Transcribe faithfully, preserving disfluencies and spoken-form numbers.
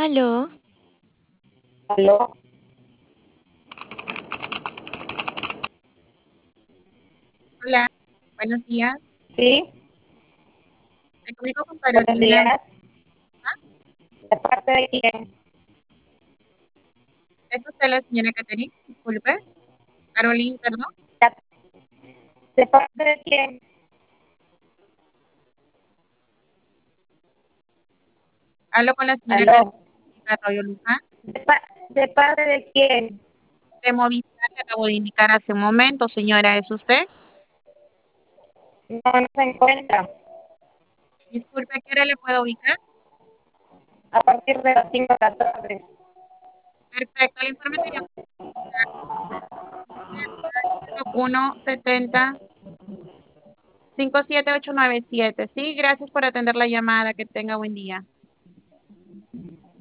Aló, ¿Aló? Hola, buenos días. ¿Sí? Me comunico con Buenos Carolina. días. ¿De parte de quién? ¿Es usted la señora Catherine? Disculpe. Carolina, perdón. ¿De parte de quién? Hablo con la señora Carolina ¿Aló? Arroyo Luján ¿De, pa- de parte de quién? de Movistar. Le acabo de indicar hace un momento, señora, ¿es usted? No, no se encuentra. Disculpe, ¿qué hora le puedo ubicar? A partir de las cinco de la tarde. Perfecto, el informe sería uno setenta cinco siete ocho nueve siete. Sí, gracias por atender la llamada. Que tenga buen día.